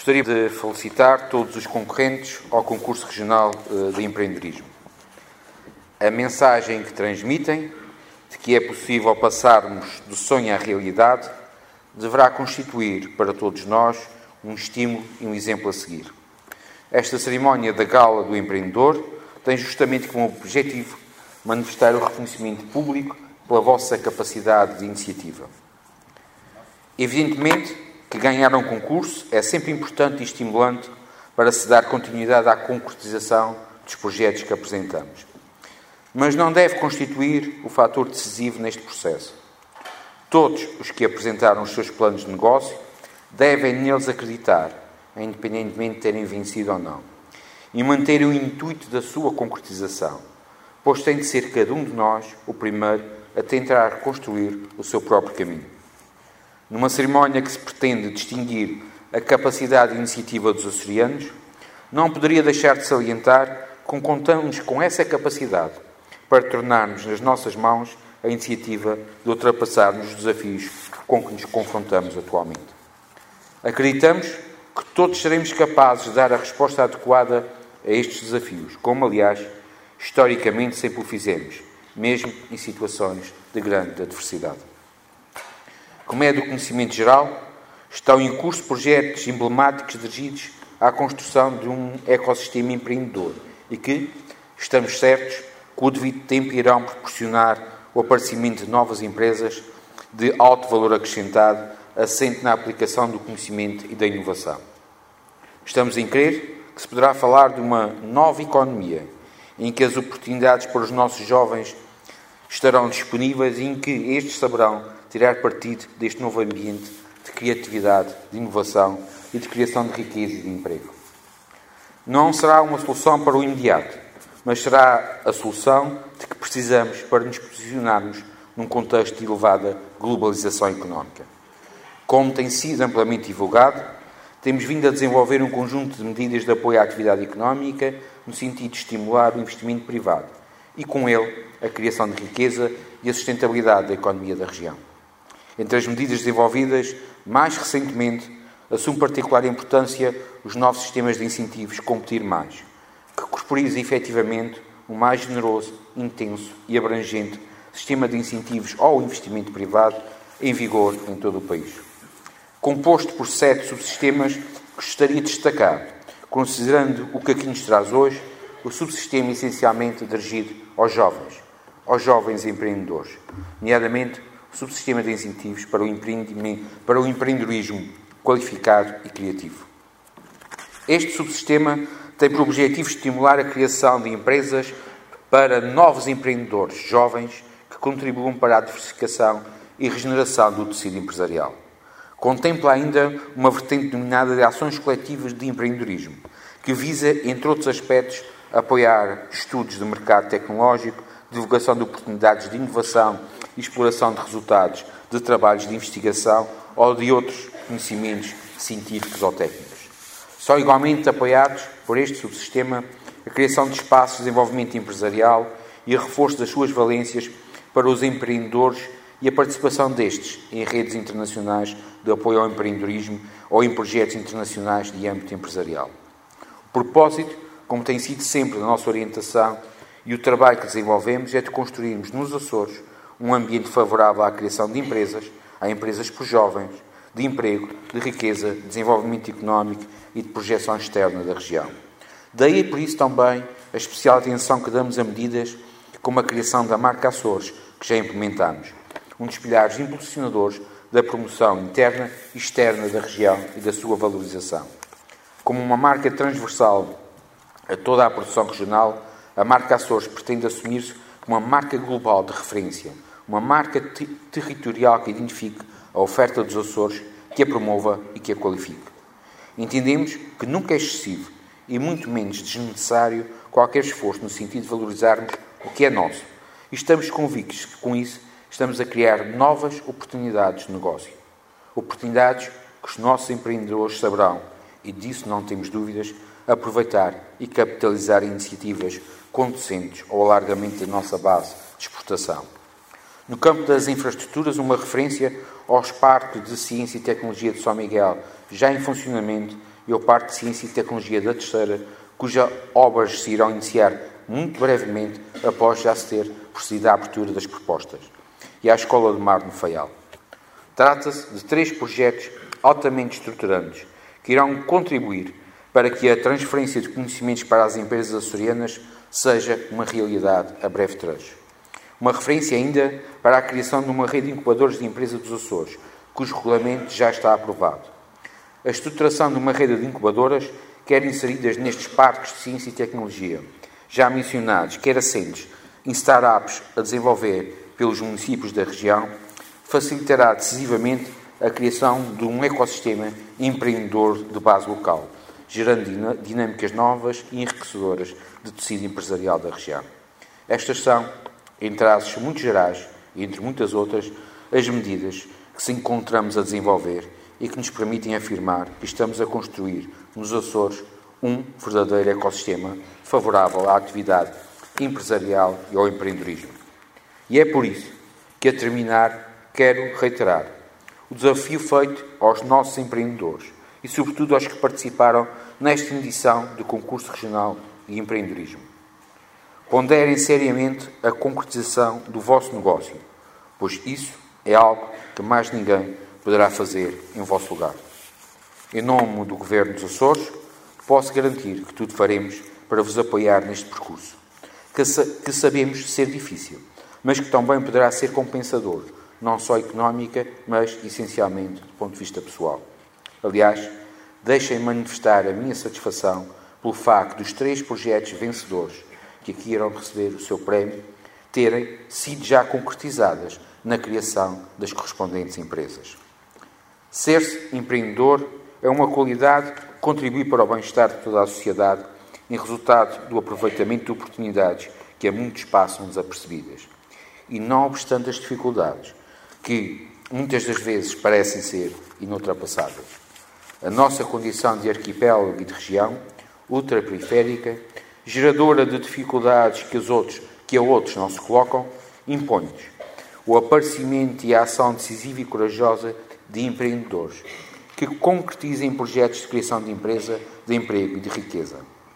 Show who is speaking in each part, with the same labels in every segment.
Speaker 1: Gostaria de felicitar todos os concorrentes ao concurso regional de empreendedorismo. A mensagem que transmitem, de que é possível passarmos do sonho à realidade, deverá constituir para todos nós um estímulo e um exemplo a seguir. Esta cerimónia da Gala do Empreendedor tem justamente como objetivo manifestar o reconhecimento público pela vossa capacidade de iniciativa. Evidentemente que ganhar um concurso é sempre importante e estimulante para se dar continuidade à concretização dos projetos que apresentamos. Mas não deve constituir o fator decisivo neste processo. Todos os que apresentaram os seus planos de negócio devem neles acreditar, independentemente de terem vencido ou não, e manterem o intuito da sua concretização, pois tem de ser cada um de nós o primeiro a tentar construir o seu próprio caminho. Numa cerimónia que se pretende distinguir a capacidade de iniciativa dos açorianos, não poderia deixar de salientar que contamos com essa capacidade para tornarmos nas nossas mãos a iniciativa de ultrapassarmos os desafios com que nos confrontamos atualmente. Acreditamos que todos seremos capazes de dar a resposta adequada a estes desafios, como, aliás, historicamente sempre o fizemos, mesmo em situações de grande adversidade. Como é do conhecimento geral, estão em curso projetos emblemáticos dirigidos à construção de um ecossistema empreendedor e que, estamos certos, com o devido tempo irão proporcionar o aparecimento de novas empresas de alto valor acrescentado, assente na aplicação do conhecimento e da inovação. Estamos em crer que se poderá falar de uma nova economia, em que as oportunidades para os nossos jovens estarão disponíveis e em que estes saberão tirar partido deste novo ambiente de criatividade, de inovação e de criação de riqueza e de emprego. Não será uma solução para o imediato, mas será a solução de que precisamos para nos posicionarmos num contexto de elevada globalização económica. Como tem sido amplamente divulgado, temos vindo a desenvolver um conjunto de medidas de apoio à atividade económica no sentido de estimular o investimento privado e, com ele, a criação de riqueza e a sustentabilidade da economia da região. Entre as medidas desenvolvidas, mais recentemente, assume particular importância os novos sistemas de incentivos Competir Mais, que corporiza efetivamente um mais generoso, intenso e abrangente sistema de incentivos ao investimento privado em vigor em todo o país. Composto por 7 subsistemas que gostaria de destacar, considerando o que aqui nos traz hoje, o subsistema essencialmente dirigido aos jovens empreendedores, nomeadamente o subsistema de incentivos para o empreendedorismo qualificado e criativo. Este subsistema tem por objetivo estimular a criação de empresas para novos empreendedores jovens que contribuam para a diversificação e regeneração do tecido empresarial. Contempla ainda uma vertente denominada de ações coletivas de empreendedorismo, que visa, entre outros aspectos, apoiar estudos de mercado tecnológico, divulgação de oportunidades de inovação e exploração de resultados de trabalhos de investigação ou de outros conhecimentos científicos ou técnicos. São igualmente apoiados por este subsistema a criação de espaços de desenvolvimento empresarial e o reforço das suas valências para os empreendedores e a participação destes em redes internacionais de apoio ao empreendedorismo ou em projetos internacionais de âmbito empresarial. O propósito, como tem sido sempre a nossa orientação e o trabalho que desenvolvemos, é de construirmos nos Açores um ambiente favorável à criação de empresas, a empresas por jovens, de emprego, de riqueza, de desenvolvimento económico e de projeção externa da região. Daí, por isso, também a especial atenção que damos a medidas como a criação da marca Açores, que já implementamos, um dos pilares impulsionadores da promoção interna e externa da região e da sua valorização. Como uma marca transversal a toda a produção regional, a marca Açores pretende assumir-se como uma marca global de referência, uma marca territorial que identifique a oferta dos Açores, que a promova e que a qualifique. Entendemos que nunca é excessivo e muito menos desnecessário qualquer esforço no sentido de valorizarmos o que é nosso. E estamos convictos que, com isso, estamos a criar novas oportunidades de negócio. Oportunidades que os nossos empreendedores saberão, e disso não temos dúvidas, aproveitar e capitalizar iniciativas conducentes ao alargamento da nossa base de exportação. No campo das infraestruturas, uma referência aos parques de ciência e tecnologia de São Miguel, já em funcionamento, e ao Parque de Ciência e Tecnologia da Terceira, cujas obras se irão iniciar muito brevemente após já se ter procedido à abertura das propostas, e à Escola do Mar no Faial. Trata-se de 3 projetos altamente estruturantes que irão contribuir para que a transferência de conhecimentos para as empresas açorianas seja uma realidade a breve trecho. Uma referência ainda para a criação de uma rede de incubadores de empresas dos Açores, cujo regulamento já está aprovado. A estruturação de uma rede de incubadoras, quer inseridas nestes parques de ciência e tecnologia, já mencionados, quer assentes em startups a desenvolver pelos municípios da região, facilitará decisivamente a criação de um ecossistema empreendedor de base local, gerando dinâmicas novas e enriquecedoras de tecido empresarial da região. Estas são, em traços muito gerais, e entre muitas outras, as medidas que se encontramos a desenvolver e que nos permitem afirmar que estamos a construir nos Açores um verdadeiro ecossistema favorável à atividade empresarial e ao empreendedorismo. E é por isso que, a terminar, quero reiterar o desafio feito aos nossos empreendedores e, sobretudo, aos que participaram nesta edição do Concurso Regional de Empreendedorismo. Ponderem seriamente a concretização do vosso negócio, pois isso é algo que mais ninguém poderá fazer em vosso lugar. Em nome do Governo dos Açores, posso garantir que tudo faremos para vos apoiar neste percurso, que sabemos ser difícil, mas que também poderá ser compensador, não só económica, mas essencialmente do ponto de vista pessoal. Aliás, deixem-me manifestar a minha satisfação pelo facto dos 3 projetos vencedores que aqui irão receber o seu prémio terem sido já concretizadas na criação das correspondentes empresas. Ser-se empreendedor é uma qualidade que contribui para o bem-estar de toda a sociedade em resultado do aproveitamento de oportunidades que a muitos passam desapercebidas. E não obstante as dificuldades, que muitas das vezes parecem ser inultrapassáveis. A nossa condição de arquipélago e de região, ultraperiférica, geradora de dificuldades que a outros não se colocam, impõe-nos o aparecimento e a ação decisiva e corajosa de empreendedores que concretizem projetos de criação de empresa, de emprego e de riqueza.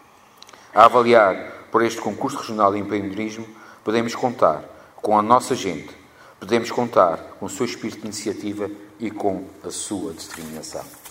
Speaker 1: A avaliar por este concurso regional de empreendedorismo, podemos contar com a nossa gente, podemos contar com o seu espírito de iniciativa e com a sua determinação.